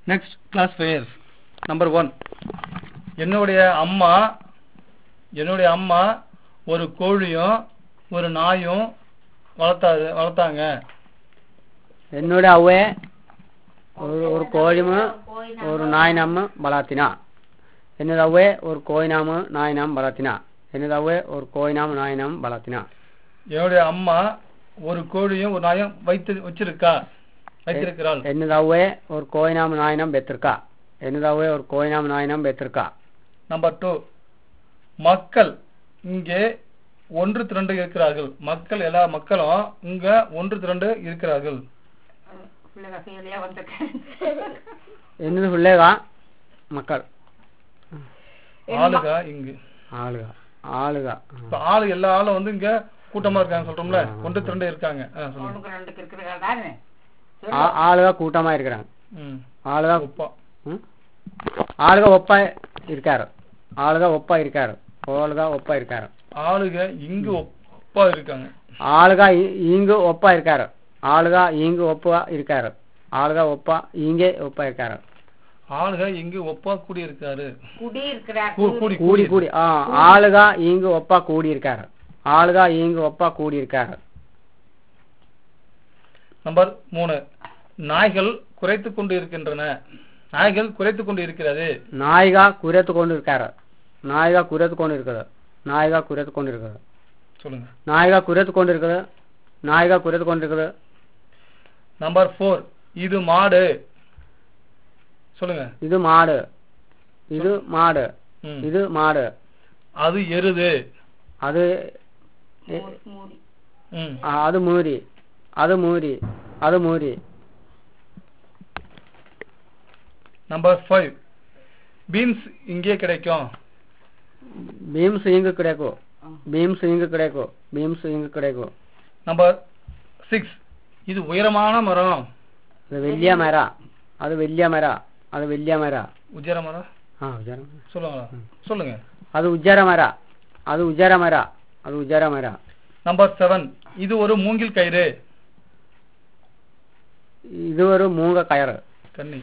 Next class phrase number 1. என்னுடைய அம்மா ஒரு கோழியும் ஒரு நாயும் வளர்த்தாங்க. என்னுடைய அவ்வே ஒரு கோழியும் ஒரு நாயினம் வளர்த்தினா. என்னுடைய அவ்வே ஒரு கோழியும் நாயினம் வளர்த்தினா. என்னுடைய அவ்வே ஒரு கோழியும் நாயினம் வளர்த்தினா. என்னுடைய அம்மா ஒரு கோழியும் ஒரு நாயும் வைத்திருக்கிறாள். என்னுடைய அவ்வே ஒரு கோழியும் நாயினம் பெற்றிருக்கா. என்னுடைய அவ்வே ஒரு கோழியும் நாயினம் பெற்றிருக்கா. நம்பர் 2. மக்கள் இங்கே 1-2 இருக்கிறார்கள். எல்லா மக்களும் இங்க 1-2 இருக்கிறார்கள். என்னது பிள்ளைகா மக்கள் ஆளுகா இங்கு ஆளுகா எல்லா ஆளும் வந்து இங்க கூட்டமா இருக்காங்க சொல்றோம்ல. 1-2 இருக்காங்க. ஆளுகா கூட்டமா இருக்கிறாங்க. ஆளுகா ஒப்பா இருக்காரு. ஆளுகா ஒப்பா இருக்காரு. ஆளுக இங்கு ஒப்பா இருக்காங்க. ஆளுகா இங்கு ஒப்பா இருக்காரு. ஆளுகா இங்கு ஒப்பா இருக்காரு. ஆளுகா ஒப்பா இங்கே ஒப்பா இருக்காரு. ஆளுக இங்கு ஒப்பா கூடி இருக்காரு. கூடி ஆளுகா இங்கு ஒப்பா கூடி இருக்காரு. ஆளுகா இங்கு ஒப்பா கூடி இருக்காரு. நம்பர் 3. நாய்கள் குறைத்துக் கொண்டு இருக்கின்றன. நாய்கள் குறைத்துக் கொண்டு இருக்கிறது. நாய்கா குறைத்துக் கொண்டு இருக்காரு. நாய்கா குறைத்துக் கொண்டு இருக்குது. நாய்கா குறைத்துக் கொண்டு இருக்குது. சொல்லுங்க. நாய்கா குறைத்துக் கொண்டு இருக்குது. நாய்கா குறைத்துக் கொண்டு இருக்குது. நம்பர் 4. இது மாடு. சொல்லுங்க. இது மாடு. இது மாடு. இது மாடு. அது எருது. அது அது மூரி. அது மூரி. அது மூரி. நம்பர் 5. பீன்ஸ் இங்கே கிடைக்கும். பீம்ஸ் இங்கு கிடைக்கும். பீம்ஸ் இங்கு கிடைக்கும். பீம்ஸ் இங்கு கிடைக்கும். நம்பர் 6. இது உயரமான மரம். அது வெள்ளிய மரம். அது வெள்ளிய மரம். அது வெள்ளிய மரம். உஜர மரம். சொல்லுங்க. அது உஜர மரம். அது உஜர மரம். அது உஜர மரம். நம்பர் 7. இது ஒரு மூங்கில் கயிறு. இது ஒரு மூங்க கயிறு. கண்ணி.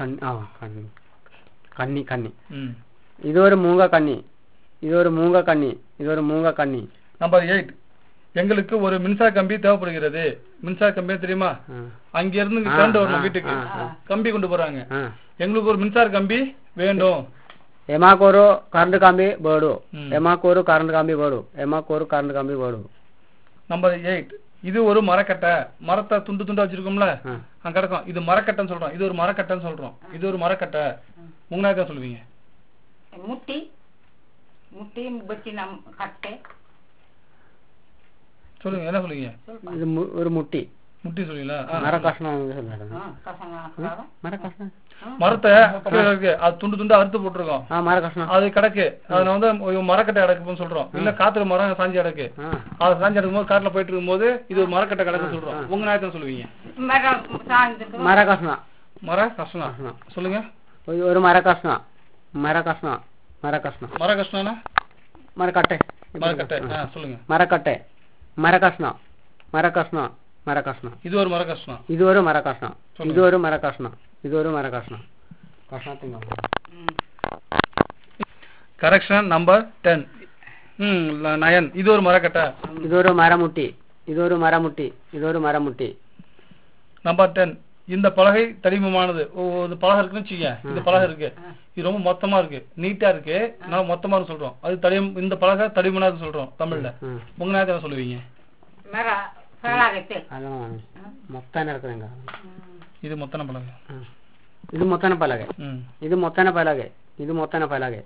கண்ணி கண்ணி. இது ஒரு மூங்க கண்ணி. இது ஒரு மூங்க கண்ணி. இது ஒரு மூங்க கண்ணி. நம்பர் 8. எங்களுக்கு ஒரு மின்சார கம்பி தேவைப்படுகிறது. மின்சார கம்பி தெரியுமா? அங்க இருந்து கரண்ட் வரணும் வீட்டுக்கு. கம்பி கொண்டு போறாங்க. எங்களுக்கு ஒரு மின்சார கம்பி வேண்டும். எமாக்கோரு கரண்ட் கம்பி போடு. எமாக்கோரு கரண்ட் கம்பி போடு. எமாக்கோரு கரண்ட் கம்பி போடு. நம்பர் 8. இது ஒரு மரக்கட்டை. மரத்தை துண்டு துண்டா வச்சிருக்கோம்ல அங்க கிடக்கும். இது மரக்கட்டைன்னு சொல்றோம். இது ஒரு மரக்கட்டைன்னு சொல்றோம். இது ஒரு மரக்கட்டை. முன்னாடி சொல்லுவீங்க. முட்டி முட்டி பச்சின கட்டை. சொல்லுங்க. என்ன சொல்லுவீங்க? இது ஒரு முட்டி. முட்டி சொல்லுவீங்களா? மரத்தை அது துண்டு துண்டா அறுத்து போட்டுருக்கோம். அது கிடக்கு. அதுல வந்து மரக்கட்டை கிடக்குன்னு சொல்றோம். இல்ல காத்துல மரம் சாஞ்சி கிடக்கு. அது சாஞ்சி கிடக்கும் போது காட்டுல போயிட்டு இருக்கும் போது இது ஒரு மரக்கட்டை கிடக்குன்னு சொல்றோம். உங்க நாயத்தை சொல்லுவீங்க. மரகஷ்ணா சொல்லுங்க. ஒரு மரகஷ்ணா. மரகஷ்ணா. மரகஷ்ணா. மரகஷ்ணா மரக்கட்டை. மரக்கட்டை. சொல்லுங்க. மரக்கட்டை. மரகஷ்ணா. மரகஷ்ணா. மரகஷ்ணா. இது ஒரு மரகஷ்ணா. இது ஒரு மரகஷ்ணா. இது ஒரு மரகஷ்ணா. இது ஒரு மரகஷ்ணா. Correction number 10. 9. இது ஒரு மரக்கட்டை. இது ஒரு மரமுட்டி. இது ஒரு மரமுட்டி. இது ஒரு மரமுட்டி. நம்பர் 10. இந்த பலகை தடிமமானது. பலகை இருக்குன்னு வச்சுக்க. இந்த பலகை இருக்கு. இது ரொம்ப மொத்தமா இருக்கு. நீட்டா இருக்கு. நான் மொத்தமா சொல்றோம். அது இந்த பலகை தடிமனாது சொல்றோம் தமிழ்ல. உங்க நேரத்தை சொல்லுவீங்க. மொத்தன இருக்குதுங்க. இது மொத்தன பலகை. இது மொத்தன பலகை. இது மொத்தன பலகை. இது மொத்தன பலகை.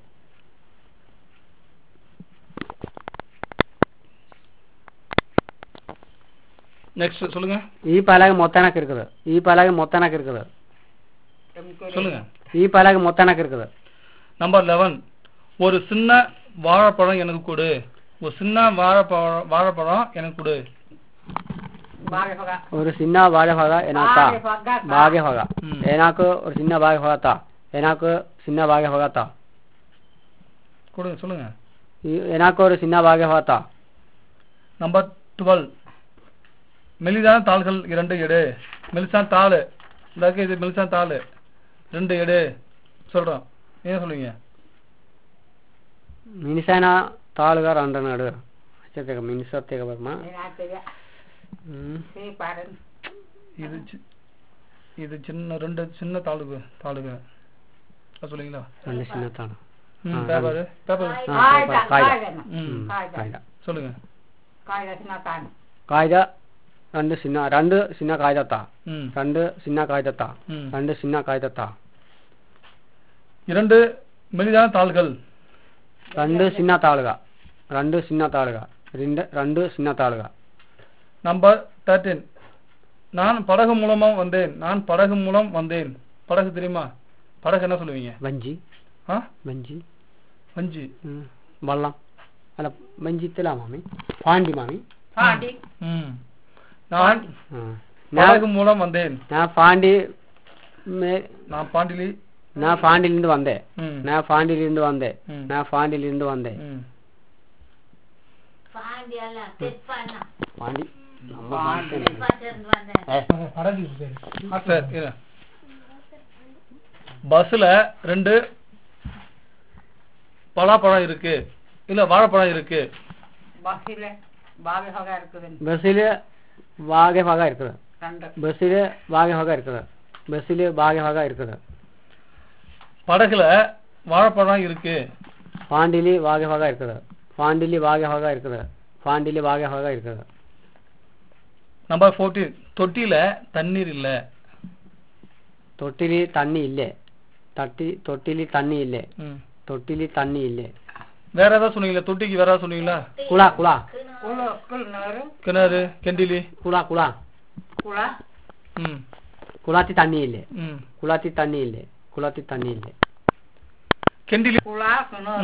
நெக்ஸ்ட் சொல்லுங்க. ಈ ಪಲಗೆ ಮೊತ್ತನಕ್ಕೆ இருக்குது. ಈ ಪಲಗೆ ಮೊತ್ತನಕ್ಕೆ இருக்குது. சொல்லுங்க. ಈ ಪಲಗೆ ಮೊತ್ತನಕ್ಕೆ இருக்குது. நம்பர் 11. ஒரு சின்ன வாழைப்பழம் எனக்கு கொடு. ஒரு சின்ன வாழைப்பழம் எனக்கு கொடு. ஒரு சின்ன வாழைப்பழ எனக்கு ಭಾಗ್ಯಭಾಗ. எனக்கு ஒரு சின்ன ಭಾಗ್ಯಭಾಗ. எனக்கு சின்ன ಭಾಗ್ಯಭಾಗ. கொடுங்க. சொல்லுங்க. எனக்கு ஒரு சின்ன ಭಾಗ್ಯಭಾಗ. நம்பர் 12. மெலிதான தாள்கள் 2 எடு. மெலிசான தாள். இது மெலிசான தாள். 2 எடு சொல்றோம். என்ன சொல்லுவீங்க? மினிசானா தாளுக 2 நடு. அச்சேக மினிசத்தேக வருமா? இது சின்ன 2 சின்ன தாளுக சொல்லுவீங்களா? 2 சின்ன தாளு. பேப்பர் காய்தா சொல்லுங்க. காய்தா 2 சின்ன காய்தா. 2 சின்ன காய்தா. 2 சின்ன காய்தா. 2 மெலிதான தாள்கள். 2 சின்ன தாளுக. 2 சின்ன தாளுக. 2 சின்ன தாளுக. நம்பர் 13. நான் படகு மூலமா வந்தேன். நான் படகு மூலம் வந்தேன். படகு தெரியுமா? படகு என்ன சொல்லுவீங்க? வஞ்சி. வஞ்சி. வஞ்சி. வல்லம். அல வஞ்சி தெரியல மாமி. பாண்டி மாமி. பாண்டி. நான் படகு மூலம் வந்தேன். நான் பாண்டி நான் பாண்டியிலிருந்து வந்தேன். நான் பாண்டியிலிருந்து வந்தேன். நான் பாண்டியிலிருந்து வந்தேன். பாண்டி பஸ்ல 2 பலாப்பழம் இருக்கு இல்ல வாழைப்பழம் இருக்கு. பஸ்ல வாகை வகை இருக்குது. பஸ்ல வாகை வகை இருக்குது. பஸ்ல வாகை வகை இருக்குது. படகுல வாழைப்பழம் இருக்கு. பாண்டிலி வாகை வகை இருக்குது. பாண்டிலி வாகை வகை இருக்குது. பாண்டிலி வாகை வகை இருக்குது. நம்பர் 14. தொட்டில தண்ணீர் இல்ல. தொட்டிலி தண்ணி இல்ல. தொட்டிலி தண்ணி இல்ல. தொட்டிலி தண்ணி இல்ல. வேற ஏதாவது சொன்னீங்களா? தொட்டிக்கு வேற ஏதாவது சொன்னீங்களா? குளா குளா கிணறு கெண்டிலி குளா குளா குளா. குளாத்தி தண்ணி இல்ல. குளாத்தி தண்ணி இல்ல. குளாத்தி தண்ணி இல்ல. கெண்டிலி குளா.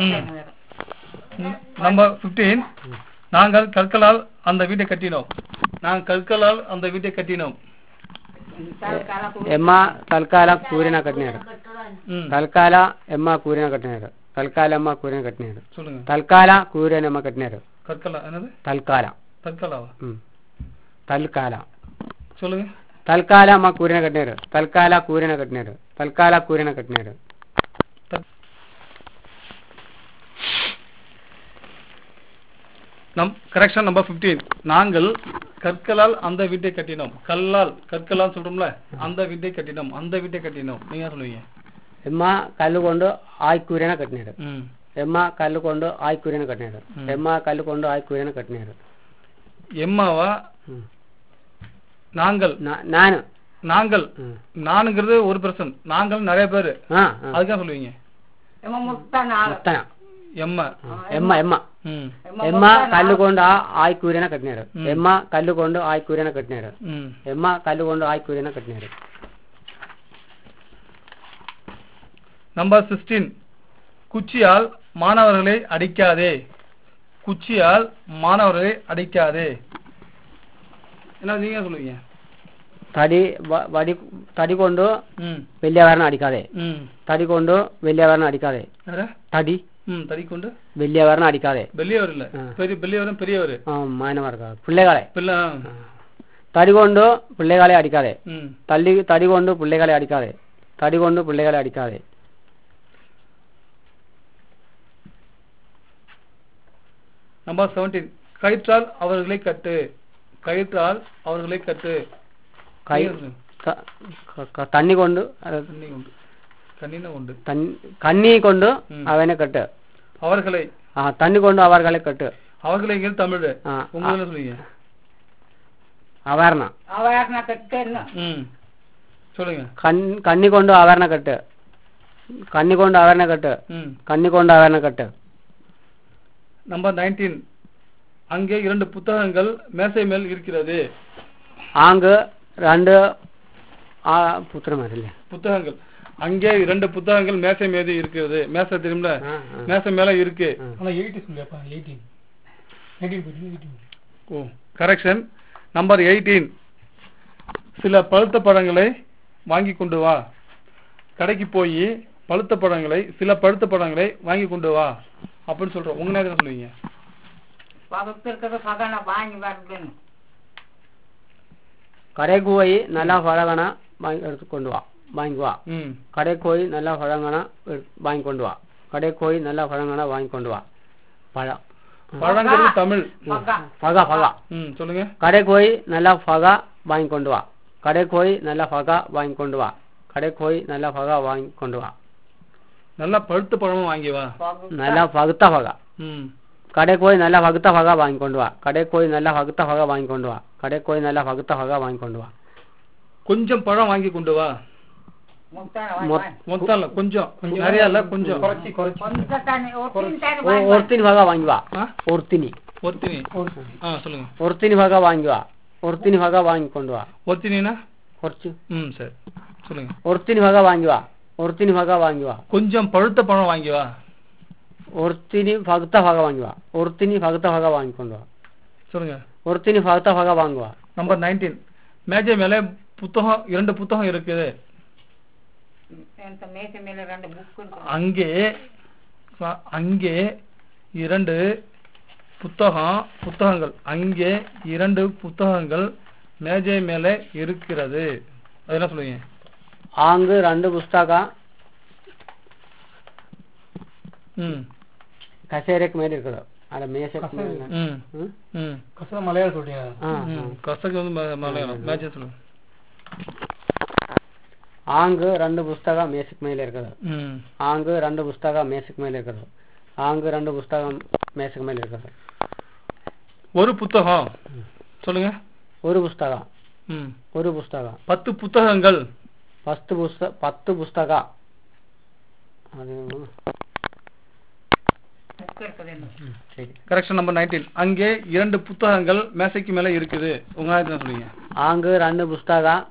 நம்பர் 15. நாங்கள் கற்களால் அந்த வீட்டை கட்டினோம். நாங்கள் கற்களால் அந்த வீட்டை கட்டினோம். எம்மா தல்கால கூறின கட்டினாரு. தல்கால எம்மா கூறின கட்டினாரு. தல்கால அம்மா கூறின கட்டினாரு. சொல்லுங்க. தல்கால கூறின அம்மா கட்டினாரு. கற்கலா என்னது? தல்கால. தற்காலாவா? தல்கால சொல்லுங்க. தல்கால அம்மா கூறின கட்டினாரு. தல்கால கூறின கட்டினாரு. தல்கால கூறின கட்டினாரு. Correction number 15. நாங்கள் கற்களால் அந்த வீட்டை கட்டினோம். கற்களால் சொல்றோம்ல, அந்த வீட்டை கட்டினோம். அந்த வீட்டை கட்டினோம். நீங்க சொல்லுவீங்க? எம்மா கல்லு கொண்டு ஆய்க்கூறின கட்டினாரு. எம்மா கல்லு கொண்டு ஆய்க்கூறின கட்டினாரு. எம்மா கல்லு கொண்டு ஆய்க்கூறின கட்டினாரு. எம்மாவா? நாங்கள் நாங்கள் நானுங்கிறது ஒரு பர்சன். நாங்கள் நிறைய பேரு. அதுக்காக சொல்லுவீங்க? எம்மா எம்மா எம்மா எம்மா கல்லு கொண்டு ஆய்க்கூறின கட்டினாரு. எம்மா கல்லு கொண்டு ஆய்க்கூறின கட்டினாரு. எம்மா கல்லு கொண்டு ஆய்க்கூறின கட்டினாரு. நம்பர் 16. குச்சியால் மாணவர்களை அடிக்காதே. குச்சியால் மாணவர்களை அடிக்காதே. என்ன நீங்க சொல்லுவீங்க? தடி கொண்டு வெள்ளியவரனை அடிக்காதே. தடி கொண்டு வெள்ளியவரனை அடிக்காதே. தடி கொண்டு வெள்ளியவரனை அடிக்காதே. வெள்ளியவர் இல்ல, வெள்ளியவரும் பெரியவர். மாயனவா இருக்கா? பிள்ளைகளை தடி கொண்டு பிள்ளைகளை அடிக்காதே. தடி கொண்டு பிள்ளைகளை அடிக்காதே. தடி கொண்டு பிள்ளைகளை அடிக்காதே. நம்பர் 17. கயிற்றால் அவர்களை கட்டு. கயிற்றால் அவர்களை கட்டு. தண்ணி கொண்டு கண்ணி கொண்டு அவனை கட்டு. அவர்களை தண்ணி கொண்டு அவர்களை கட்டு. அவர்களை தமிழ் உங்க சொல்லுங்க. அவர்னா சொல்லுங்க. கண்ணி கொண்டு அவர்ன கட்டு. கண்ணி கொண்டு அவர்ன கட்டு. கண்ணி கொண்டு அவர்ன கட்டு. நம்பர் 19. அங்கே 2 புத்தகங்கள் மேசை மேல் இருக்கிறது. அங்கு 2 புத்தகங்கள். அங்கே 2 புத்தகங்கள் மேசை மீது இருக்கிறது. மேசை தெரியும்ல, மேசை மேல இருக்கு. கரெக்ஷன். நம்பர் 18. சில பழுத்த பழங்களை வாங்கி கொண்டு வா. கடைக்கு போய் சில பழுத்த பழங்களை வாங்கி கொண்டு வா அப்படின்னு சொல்றோம். உங்க நேரம் சொல்லுவீங்க? கடைக்கு போய் நல்லா பழகனா வாங்கி எடுத்து கொண்டு வா. வாங்கிட்டு வா. கடைக்கு போய் நல்லா பழங்கனா வாங்கி கொண்டு வா. கடைக்கு போய் நல்லா பழங்கனா வாங்கி கொண்டு வா. பழம் பழங்கிறது தமிழ். பகா பகா. சொல்லுங்க. கடைக்கு போய் நல்லா பகா வாங்கி கொண்டு வா. கடைக்கு போய் நல்லா பகா வாங்கி கொண்டு வா. கடைக்கு போய் நல்லா பகா வாங்கி கொண்டு வா. நல்லா பழுத்த பழமும் வாங்கி வா. நல்லா பகுத்த பகா. கடைக்கு போய் நல்லா பகுத்த பகா வாங்கி கொண்டு வா. கடைக்கு போய் நல்லா பகுத்த பகா வாங்கி கொண்டு வா. கடைக்கு போய் நல்லா பகுத்த பகா வாங்கி கொண்டு வா. கொஞ்சம் பழம் வாங்கி கொண்டு வா. மொத்தம் இல்ல, கொஞ்சம், நிறைய இல்ல, கொஞ்சம். ஒருத்தினி பகா வாங்கி வா. ஒருத்தினி சொல்லுங்க. ஒருத்தினி பகா வாங்கி வா. ஒருத்தினி பகா வாங்கி கொண்டு வா. ஒருத்தினா குறைச்சு. சரி சொல்லுங்க. ஒருத்தினி பகா வாங்கி வா. ஒருத்தினி பகா வாங்கி வா. கொஞ்சம் பழுத்த பழம் வாங்கி வா. ஒருத்தினி பகுத்த பகா வாங்கி வா. ஒருத்தினி பகுத்த பகா வாங்கி கொண்டு வா. சொல்லுங்க. ஒருத்தினி பகுத்த பகா வாங்கி வா. நம்பர் 19. மேஜை மேல புத்தகம், 2 புத்தகம் இருக்குது. அங்கே 2 புத்தகங்கள், அங்கே 2 புத்தகங்கள் மேஜை மேல இருக்கிறது. அது என்ன சொல்லுவீங்க? அங்கு 2 புஸ்தகம் கசேரைக்கு மேல இருக்குது. அத மேசைக்கு மேல. கசர மலையாளம் சொல்றீங்க. கசக்கு வந்து மலையாளம். மேஜை சொல்லுங்க. அங்கு 2 புஸ்தகம் மேசைக்கு மேல இருக்குது. அங்கு 2 புஸ்தகம் மேசைக்கு மேல இருக்குது. அங்கு 2 புஸ்தகம் மேசைக்கு மேல இருக்குது. ஒரு புத்தகம் சொல்லுங்க. ஒரு புஸ்தகம். ஒரு புஸ்தகம். 10 புத்தகங்கள். 10 புஸ்தகம். கரெக்ஷன். நம்பர் 19. அங்கே 2 புத்தகங்கள் மேசைக்கு மேல இருக்குது. உங்க என்ன சொல்றீங்க? அங்கு 2 புஸ்தகம்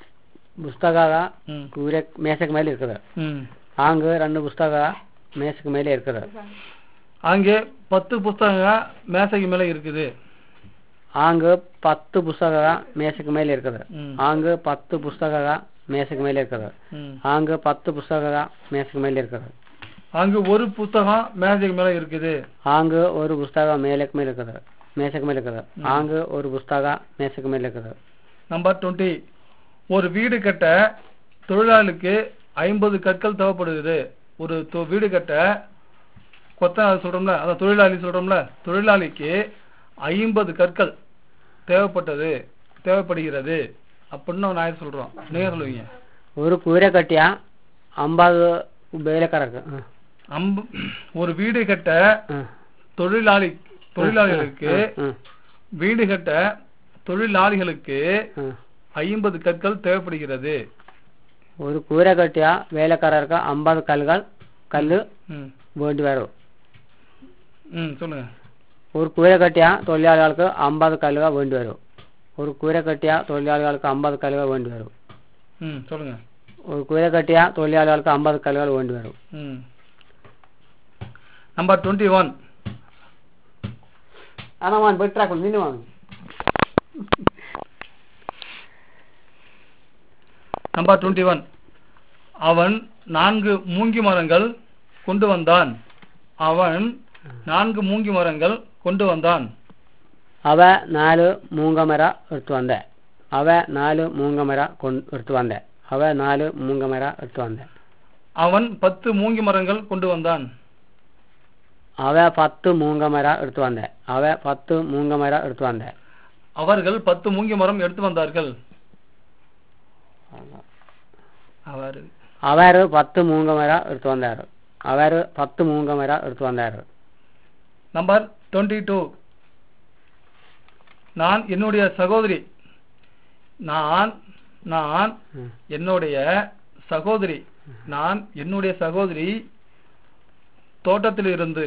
மேசைக்கு மேல இருக்குது. அங்கு 2 புஸ்தகம் மேசைக்கு மேல இருக்குது. அங்கே 10 புத்தகங்கள் மேசைக்கு மேல இருக்குது. அங்கு 10 புஸ்தகம் மேசைக்கு மேல இருக்குது. அங்கு 10 புஸ்தகம் மேசைக்கு மேல இருக்குது. அங்கு 10 புஸ்தகம் மேசைக்கு மேல இருக்குது. அங்கு ஒரு புத்தகம் மேசைக்கு மேல இருக்குது. அங்கு ஒரு புஸ்தகம் மேசைக்கு மேல இருக்குது. மேசைக்கு மேல இருக்குது. அங்கு ஒரு புஸ்தகம் மேசைக்கு மேல இருக்குது. நம்பர் 20. ஒரு வீடு கட்ட தொழிலாளிக்கு 50 கற்கள் தேவைப்படுகிறது. ஒரு வீடு கட்ட சொல்றோம்ல, அதான் தொழிலாளி சொல்றோம்ல, தொழிலாளிக்கு 50 கற்கள் தேவைப்படுகிறது அப்படின்னு நான் சொல்றோம். நீங்க சொல்லுவீங்க? ஒரு கூரை கட்டியா 50 வேலைக்காரருக்கு. ஒரு வீடு கட்ட தொழிலாளிகளுக்கு வீடு கட்ட தொழிலாளிகளுக்கு 50 கற்கள் தேவைப்படுகிறது. ஒரு கூரை கட்டியா வேலைக்காரருக்கு 50 கல்லு வேண்டி வரும். சொல்லுங்க. ஒரு கூரை கட்டியா தொழிலாளிகளுக்கு 50 கல்லுகள் வேண்டி வரும். ஒரு கூரை கட்டியா தொழிலாளிகளுக்கு 50 கல்லுகள் வேண்டி வரும். சொல்லுங்க. ஒரு கூரை கட்டியா தொழிலாளிகளுக்கு 50 கல்லுகள் வேண்டி வரும். நம்பர் 21. ஆனாமான் பெட்ராக்குள் நின்னுவாங்க. நம்பர் 21. அவன் 4 மூங்கி மரங்கள் கொண்டு வந்தான். அவன் 4 மூங்கி மரங்கள் கொண்டு வந்தான். அவ 4 மூங்கமர எடுத்து வந்த. அவ 4 மூங்கமர எடுத்து வந்த. அவ 4 மூங்கமர எடுத்து வந்த. அவன் 10 மூங்கி மரங்கள் கொண்டு வந்தான். அவ 10 மூங்கமர எடுத்து வந்த. அவ 10 மூங்கமர எடுத்து வந்த. அவர்கள் 10 மூங்கி மரம் எடுத்து வந்தார்கள். அவர் 10 மூங்கமர எடுத்து வந்தார். அவர் 10 மூங்கமர எடுத்து வந்தார். நம்பர் 22. நான் என்னுடைய சகோதரி தோட்டத்திலிருந்து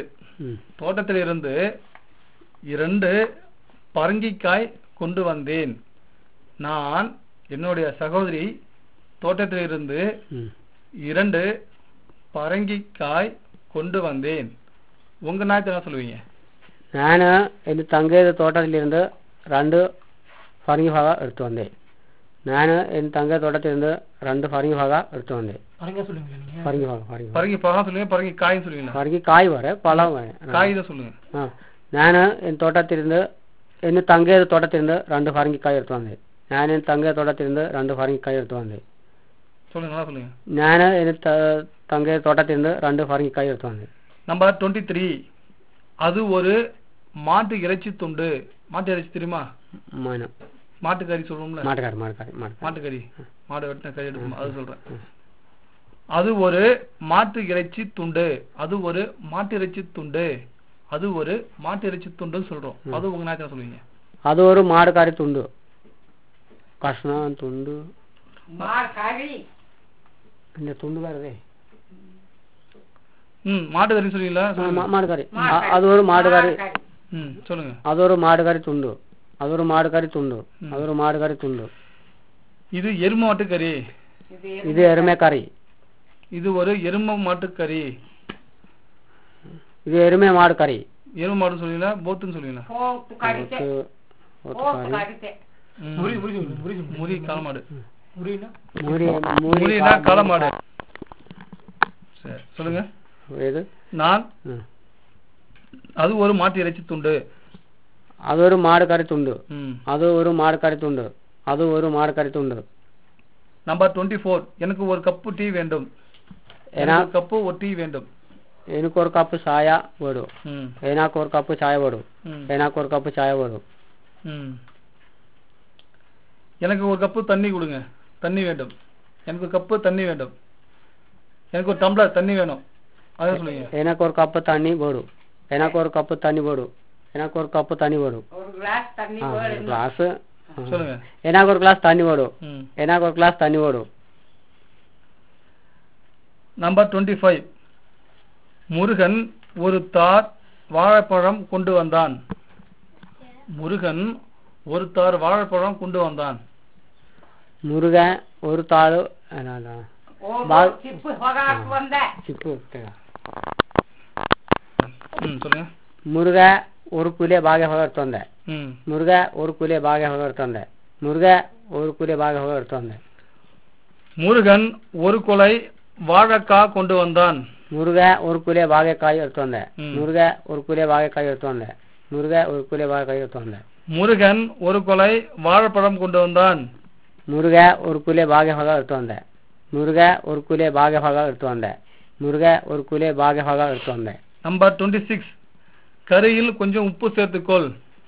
2 பரங்கிக்காய் கொண்டு வந்தேன். நான் என்னுடைய சகோதரி தோட்டத்திலிருந்து 2 பரங்கிக்காய் கொண்டு வந்தேன். உங்க நாயத்தை என்ன சொல்லுவீங்க? நான் என் தங்கைய தோட்டத்திலிருந்து 2 பரங்கி பாகா எடுத்து வந்தேன். நான் என் தங்கை தோட்டத்திலிருந்து 2 பரங்கி பாகா எடுத்து வந்தேன். பரங்கி பாகா சொல்லுங்க. பரங்கி காய் சொல்லுவீங்க. பரங்கி காய் வர பழம் வர காய் தான் சொல்லுங்க. நான் என் தோட்டத்திலிருந்து என் தங்கைய தோட்டத்திலிருந்து 2 பரங்கி காய் எடுத்து வந்தேன். நான் என் தங்கைய தோட்டத்திலிருந்து 2 பரங்கி காய் எடுத்து வந்தேன். சொல்லுங்க நல்லா சொல்லுங்க. நான் என் தங்கை தோட்டத்திலிருந்து 2 பரங்கிக்காய் எடுத்து வந்தேன். நம்பர் 23 அது ஒரு மாட்டு இறைச்சி துண்டு. மாட்டு இறைச்சி தெரியுமா? மாட்டுக்கறி சொல்லுவோம்ல, மாட்டுக்கறி மாடு வெட்டின கறி எடுக்கும் அது சொல்றேன். அது ஒரு மாட்டு இறைச்சி துண்டு. அது ஒரு மாட்டு இறைச்சி துண்டு. அது ஒரு மாட்டு இறைச்சி துண்டுன்னு சொல்றோம். அது உங்க நாயத்தை சொல்லுவீங்க. அது ஒரு மாடு கறி துண்டு. கஷ்ணம் துண்டு இந்த துண்டு வருதே. மாட்டு கறி சொல்லுவீங்களா? மாடு கறி. அது ஒரு மாடு கறி. சொல்லுங்க. அது ஒரு மாடு கறி துண்டு. அது ஒரு மாடு கறி துண்டு. அது ஒரு மாடு கறி துண்டு. இது எருமை மாட்டு கறி. இது எருமை கறி. இது ஒரு எருமை மாட்டு கறி. இது எருமை மாடு கறி. எருமை மாடு சொல்லுவீங்களா? போத்துன்னு சொல்லுவீங்களா? முறி காலமாடு. முறினா காலமாடு. சரி சொல்லுங்க. நான் அது ஒரு மாட்டு இறைச்சி துண்டு. அது ஒரு மாடு கறி துண்டு. அது ஒரு மாடு கறி துண்டு. அது ஒரு மாடு கறி துண்டு. நம்பர் 24 எனக்கு ஒரு கப்பு டீ வேண்டும். எனக்கு கப்பு ஒரு டீ வேண்டும். எனக்கு ஒரு கப்பு சாயா போடு. எனக்கு ஒரு கப்பு சாயா போடு. எனக்கு ஒரு கப்பு சாயா போடு. எனக்கு ஒரு கப்பு தண்ணி கொடுங்க. தண்ணி வேண்டும். எனக்கு ஒரு கப்பு தண்ணி வேண்டும். எனக்கு ஒரு டம்ளர் தண்ணி வேணும். அதான் சொல்லுங்க. எனக்கு ஒரு கப்பு தண்ணி போடு. எனக்கு ஒரு கப்பு தண்ணி போடு. எனக்கு ஒரு கப்பு தண்ணி போடு. கிளாஸ் சொல்லுங்க. எனக்கு ஒரு கிளாஸ் தண்ணி போடு. எனக்கு ஒரு கிளாஸ் தண்ணி போடு. நம்பர் 25 முருகன் ஒரு தார் வாழைப்பழம் கொண்டு வந்தான். முருகன் ஒரு தார் வாழைப்பழம் கொண்டு வந்தான். முருகன் ஒரு தாள் சொல்லுங்க. ಮುರುಗ ஒரு ಕೂಲೆ ಭಾಗ ಹೋಗಿರ್ತಂದೆ. ಮುರುಗ ஒரு ಕೂಲೆ ಭಾಗ ಹೋಗಿರ್ತಂದೆ. ಮುರುಗ ஒரு ಕೂಲೆ ಭಾಗ ಹೋಗಿರ್ತಂದೆ. முருகன் ஒரு கொலை வாழைக்காய் கொண்டு வந்தான். முருக ஒரு ಕೂಲೆ வாழைக்காய் எடுத்தோந்தே. முருக ஒரு ಕೂಲೆ வாழைக்காய் எடுத்தோந்தே. முருக ஒரு ಕೂಲೆ வாழைக்காய் எடுத்தோந்தே. முருகன் ஒரு கொலை வாழைப்பழம் கொண்டு வந்தான். முருக ஒரு ಕೂಲೆ ಭಾಗ ಹೋಗ எடுத்தோந்தே. முருக ஒரு ಕೂಲೆ ಭಾಗ ಹೋಗ எடுத்தோந்தே. முருக ஒரு ಕೂಲೆ ಭಾಗ ಹೋಗ எடுத்தோந்தே. நம்பர் 26 கறியில் கொஞ்சம் உப்பு சேர்த்துக்கொள்.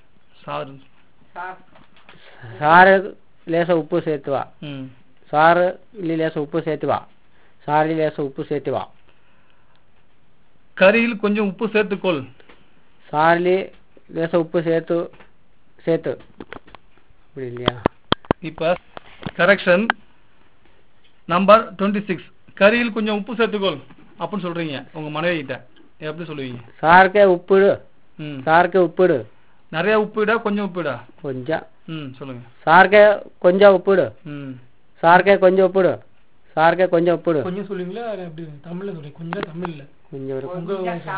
சாறு லேச உப்பு சேர்த்து வா. சாறு லேச உப்பு சேர்த்து வா. சாறு லேச உப்பு சேர்த்து வா. கறியில் கொஞ்சம் உப்பு சேர்த்துக்கொள். சாறு லேச உப்பு சேர்த்து சேர்த்து இல்லையா? இப்ப கரெக்ஷன். நம்பர் 26 கறியில் கொஞ்சம் உப்பு சேர்த்துக்கொள் அப்படின்னு சொல்றீங்க உங்க மனைவி கிட்ட. எப்படி சொல்லுவீங்க? சாருக்கு உப்புடு. சாருக்கு உப்புடு. நிறைய உப்புடா கொஞ்சம் உப்புடா? கொஞ்சம். சொல்லுங்க. சாருக்கு கொஞ்சம் உப்புடு. சாருக்கு கொஞ்சம் உப்புடு. சாருக்கு கொஞ்சம் உப்புடு. கொஞ்சம் சொல்லுவீங்களா? அப்படி தமிழ்ல சொல்றீங்க. கொஞ்சம் தமிழ்ல கொஞ்சம் உப்பு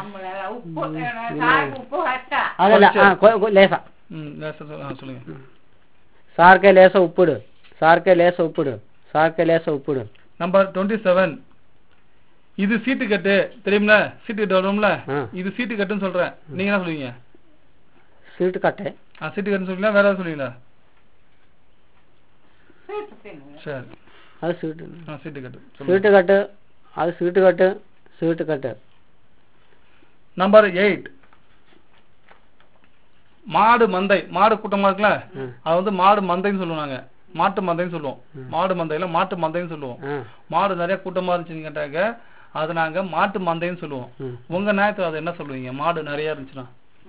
லேசா சொல்லுங்க. சாருக்கு லேச உப்புடு. சாருக்கு லேச உப்புடு. சாருக்கு லேச உப்புடு. நம்பர் 27 இது சீட்டு கட்டு தெரியுமில? சீட்டு கட்டு வரும்ல, இது சீட்டு கட்டுன்னு சொல்றேன். நீங்க என்ன சொல்லுவீங்க? சீட்டு கட்டு. சீட்டு கட்டுன்னு சொல்லுவீங்களா வேற ஏதாவது சொல்லுவீங்களா? சரி அது சீட்டு. சீட்டு கட்டு. சீட்டு கட்டு. அது சீட்டு கட்டு. சீட்டு கட்டு. நம்பர் 8 மாடு மந்தை. மாடு கூட்டமா இருக்குல்ல, அது வந்து மாடு மந்தைன்னு சொல்லுவாங்க. மாட்டு மந்தைன்னு சொல்லுவோம். மாடு மந்தையில மாட்டு மந்தைன்னு சொல்லுவோம். மாடு நிறைய கூட்டமா இருந்துச்சுன்னு கேட்டாங்க அது நாங்க மாட்டு மந்தைன்னு சொல்லுவோம். உங்க நேரத்துல அது என்ன சொல்லுவீங்க? மாடு நிறைய இருந்துச்சுன்னா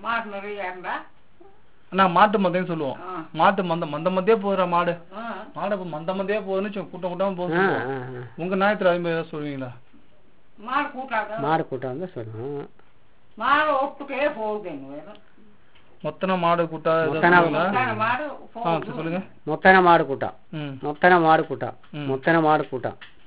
மாட்டு மந்தைன்னு சொல்லுவோம். மாட்டு மந்த மந்த மந்தே போற மாடு. மாடு மந்த மந்தே போகுதுன்னு கூட்டம் கூட்டமா போகுது. உங்க நேரத்துல அது மாதிரி ஏதாவது சொல்லுவீங்களா? மாடு கூட்டம் சொல்லுவோம். மொத்தன மாடு கூட்டா சொல்லுங்க. மொத்தன மாடு கூட்டம். மொத்தன மாடு கூட்டம். மொத்தன மாடு கூட்டம்.